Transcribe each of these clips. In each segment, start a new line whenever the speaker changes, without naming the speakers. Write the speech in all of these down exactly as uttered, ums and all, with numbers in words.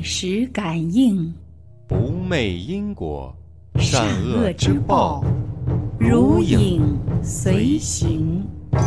即时感应，
不昧因果，
善恶之报，如影随形。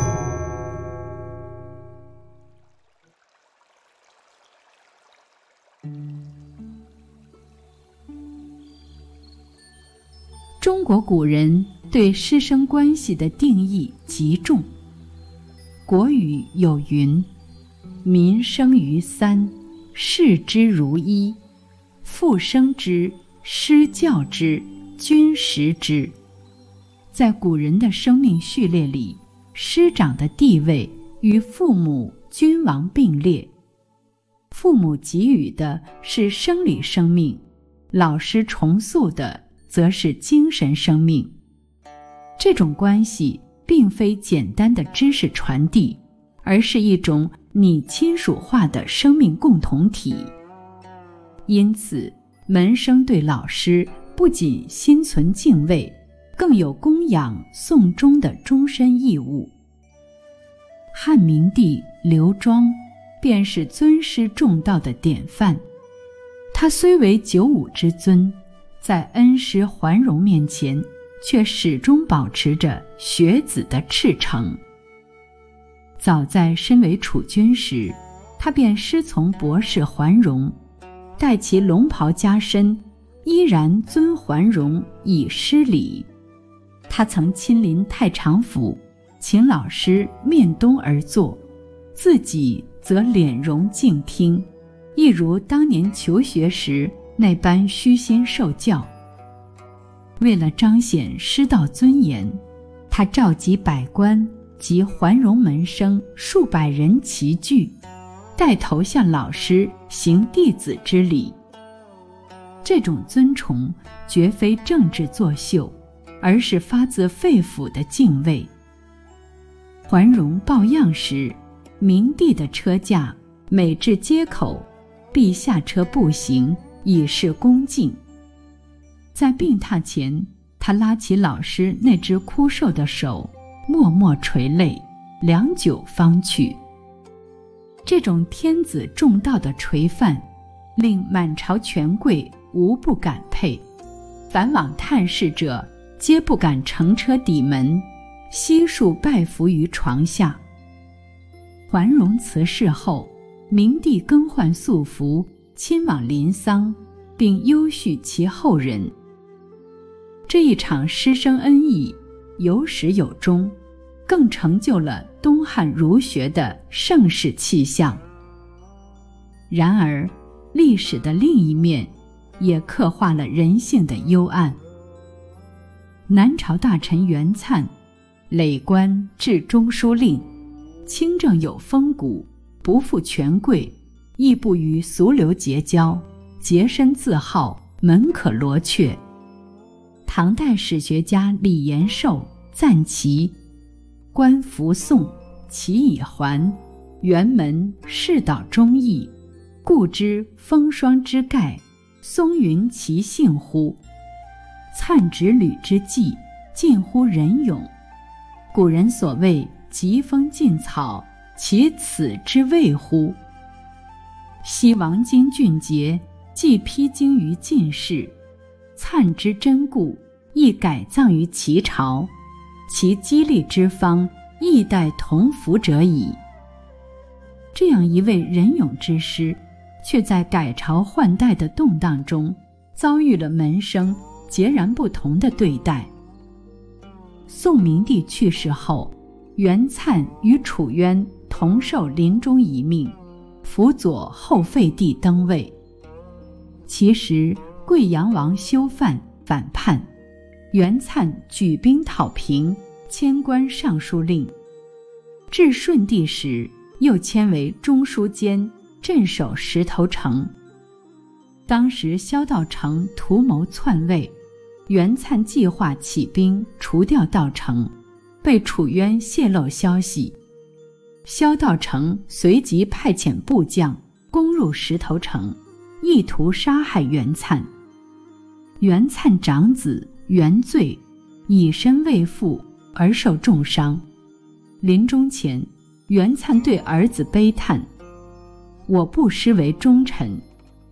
中国古人对师生关系的定义极重。国语有云：民生于三，视之如一，父生之，师教之，君实之。在古人的生命序列里，师长的地位与父母、君王并列。父母给予的是生理生命，老师重塑的则是精神生命。这种关系并非简单的知识传递，而是一种拟亲属化的生命共同体。因此，门生对老师不仅心存敬畏，更有供养送终的终身义务。汉明帝刘庄便是尊师重道的典范。他虽为九五之尊，在恩师桓荣面前，却始终保持着学子的赤诚。早在身为储君时，他便师从博士桓荣，待其龙袍加身，依然尊桓荣以师礼。他曾亲临太常府，请老师面东而坐，自己则敛容静听，一如当年求学时那般虚心受教。为了彰显师道尊严，他召集百官及桓荣门生数百人齐聚，带头向老师行弟子之礼。这种尊崇绝非政治作秀，而是发自肺腑的敬畏。桓荣抱恙时，明帝的车驾每至街口，必下车步行，以示恭敬。在病榻前，他拉起老师那只枯瘦的手，默默垂泪，良久方去。这种天子重道的垂范，令满朝权贵无不感佩。凡往探视者，皆不敢乘车抵门，悉数拜伏于床下。桓荣辞世后，明帝更换素服，亲往临丧，并优恤其后人。这一场师生恩义有始有终，更成就了东汉儒学的盛世气象。然而，历史的另一面也刻画了人性的幽暗。南朝大臣袁粲累官至中书令，清正有风骨，不负权贵，亦不与俗流结交，洁身自好，门可罗雀。唐代史学家李延寿赞其：观服宋，其以还，辕门世道忠义，故知风霜之盖，松云其性乎？粲执履之际，近乎仁勇。古人所谓疾风劲草，其此之谓乎？昔王经俊杰，既披荆于进士，粲之真故，亦改葬于其朝，其激励之方，亦待同服者矣。这样一位仁勇之师，却在改朝换代的动荡中，遭遇了门生截然不同的对待。宋明帝去世后，袁粲与楚渊同受临终遗命，辅佐后废帝登位。其时贵阳王修范反叛，袁粲举兵讨平，迁官尚书令。至顺帝时，又迁为中书监，镇守石头城。当时萧道成图谋篡位，袁粲计划起兵除掉道成，被楚渊泄露消息。萧道成随即派遣部将攻入石头城，意图杀害袁粲。袁粲长子袁罪以身未父而受重伤，临终前，袁粲对儿子悲叹：我不失为忠臣，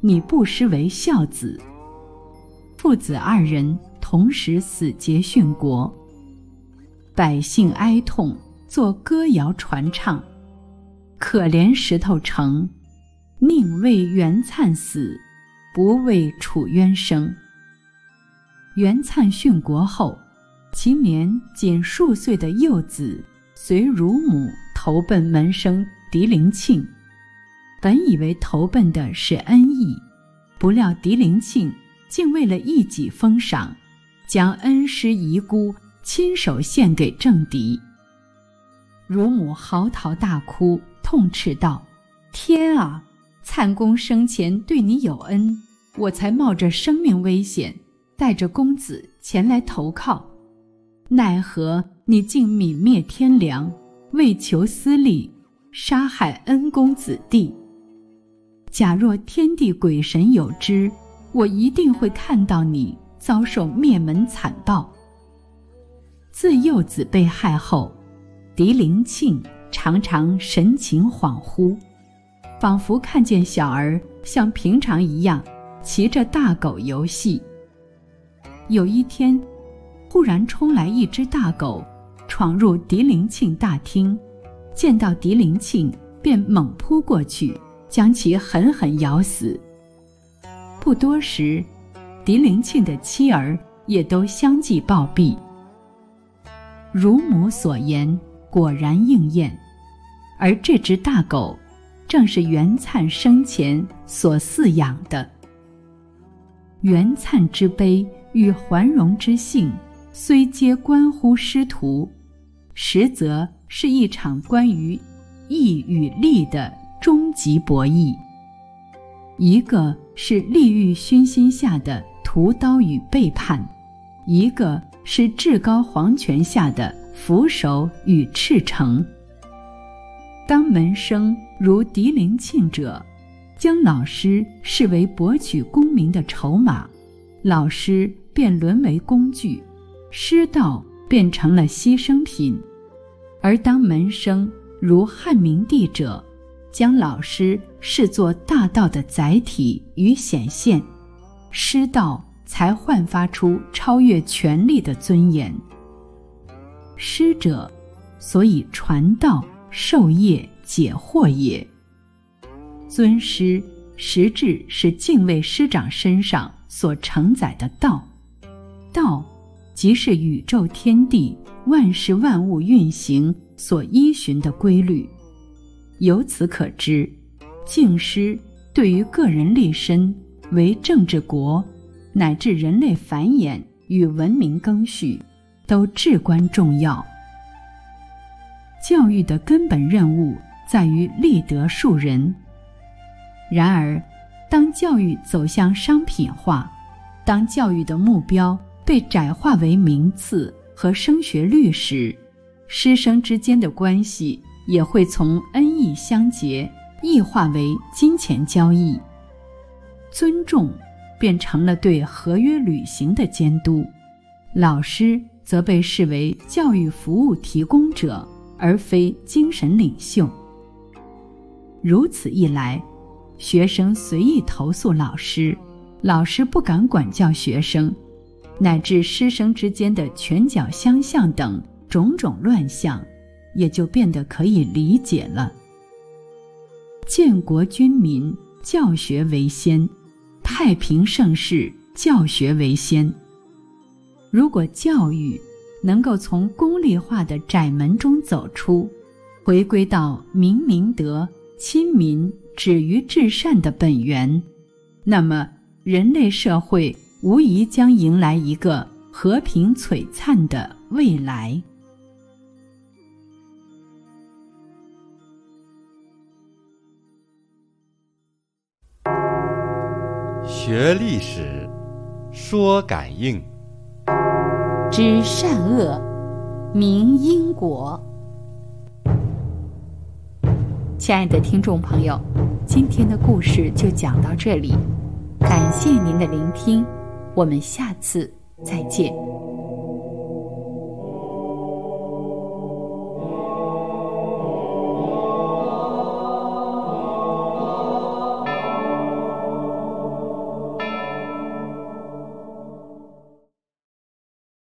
你不失为孝子。父子二人同时死节殉国，百姓哀痛，作歌谣传唱。可怜石头城，宁为袁粲死，不为楚渊生。袁粲殉国后，其年仅数岁的幼子随乳母投奔门生狄陵庆。本以为投奔的是恩义，不料狄陵庆竟为了一己封赏，将恩师遗孤亲手献给政敌。乳母嚎啕大哭，痛斥道：天啊，粲公生前对你有恩，我才冒着生命危险带着公子前来投靠，奈何你竟泯灭天良，为求私利，杀害恩公子弟。假若天地鬼神有知，我一定会看到你遭受灭门惨报。自幼子被害后，狄陵庆常常神情恍惚，仿佛看见小儿像平常一样骑着大狗游戏。有一天，忽然冲来一只大狗，闯入狄陵庆大厅，见到狄陵庆便猛扑过去，将其狠狠咬死。不多时，狄陵庆的妻儿也都相继暴毙。乳母所言果然应验，而这只大狗正是袁粲生前所饲养的。袁粲之悲与桓荣之幸，虽皆关乎师徒，实则是一场关于义与利的终极博弈。一个是利欲熏心下的屠刀与背叛，一个是至高皇权下的俯首与赤诚。当门生如狄陵庆者，将老师视为博取功名的筹码，老师便沦为工具，师道变成了牺牲品；而当门生如汉明帝者，将老师视作大道的载体与显现，师道才焕发出超越权力的尊严。师者，所以传道、授业、解惑也。尊师实质是敬畏师长身上所承载的道，道即是宇宙天地万事万物运行所依循的规律。由此可知，敬师对于个人立身为政治国乃至人类繁衍与文明更续都至关重要。教育的根本任务在于立德树人。然而，当教育走向商品化，当教育的目标被窄化为名次和升学率时，师生之间的关系也会从恩义相结异化为金钱交易。尊重变成了对合约履行的监督，老师则被视为教育服务提供者，而非精神领袖。如此一来，学生随意投诉老师，老师不敢管教学生，乃至师生之间的拳脚相向等种种乱象，也就变得可以理解了。建国军民，教学为先；太平盛世，教学为先。如果教育能够从功利化的窄门中走出，回归到明明德、亲民、止于至善的本源，那么人类社会无疑将迎来一个和平璀璨的未来。
学历史，说感应，
知善恶，明因果。亲爱的听众朋友，今天的故事就讲到这里，感谢您的聆听，我们下次再见。